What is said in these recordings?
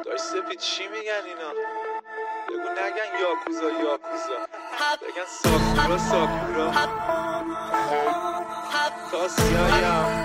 داشت سپید چی میگن اینا؟ بگو نگن یاکوزا بگن ساکورا کاسیایم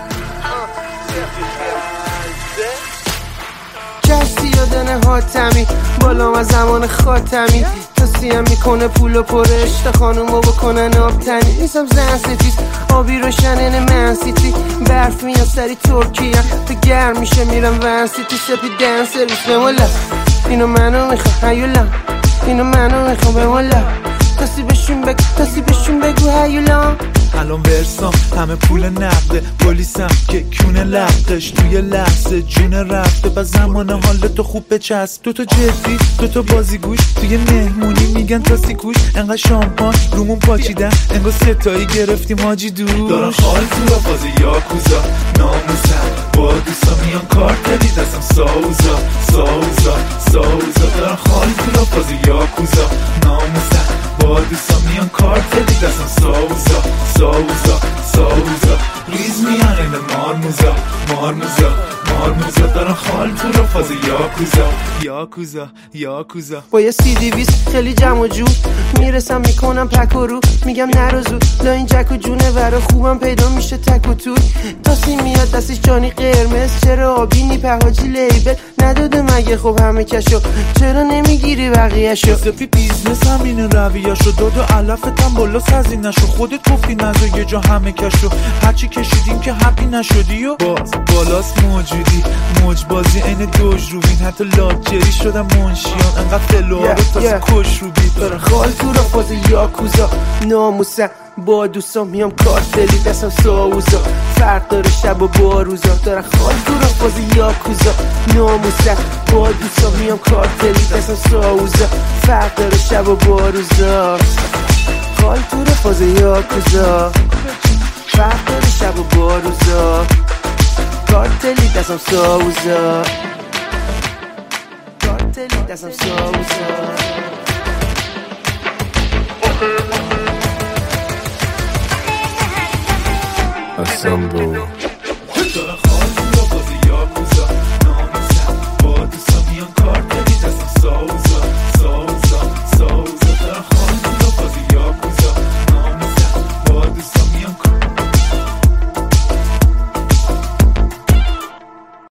کسی یادنه حاتمی بالا از زمان خاتمی توصیم میکنه پول و پرش تا خانومو بکنن آبتنی نیستم زن سفید آبی روشنه من سیتی برف میاد سری ترکیه تو گرم میشه میرم ون سیتی سپید دن سرویس بمولا اینو منو میخوام هیولا اینو منو میخوام بمولا کسی بهشون بگو هیولا الان ورسام همه پول نقده پلیسم که کونه لقش توی لحظه جون رفته و زمان حال تو خوب بچسب دوتا جدی دوتا بازیگوش توی مهمونی میگن تاسی کوش انقدر شامپان رومون پاچیدن انگار ستایی گرفتیم حاجی دوش دارن خال تو را فاز یاکوزا ناموسم با دوستا میان کارتلی دستم ساوزا دارن خال تو را فاز یاکوزا ناموسم با دوستا میان کارتلی دستم ساوزا ریز میان این مارموزا دارن خال تو را فاز یاکوزا با یه CD-20 خیلی جمع و جو میرسم میکنم پک و رو میگم نرو زود لا این جک و جونه ورا خوبم پیدا میشه تک و توی تاسی میاد دستش جانی قرمز چرا آبینی پهاجی لیبل نداده مگه خب همه کشو چرا نمیگیری بقیهشو سپی بیزنس همینه رویاشو داد و علفتم بالا سزی نشو خودت گفتی نزو یه جا همه کشو هرچی کشیدیم که حقی نشدی و باز بالاست موجودی موج بازی این دوج روبین حتی لاکچری شدم منشیان انقدر فلوها رو تازه کش رو بید دارن خال تو را فاز یاکوزا ناموسم با دوستان میام کارتلی دستم ساوزا فرق داره شب و با روزا دارن خال تو را فاز یاکوزا ناموسم با دوستان میام کارتلی دستم ساوزا فرق داره شب و با روزا خال تو را فاز یاکوزا فرق داره شب و با روزا کارتلی دستم ساوزا کارتلی دستم ساوزا Assemble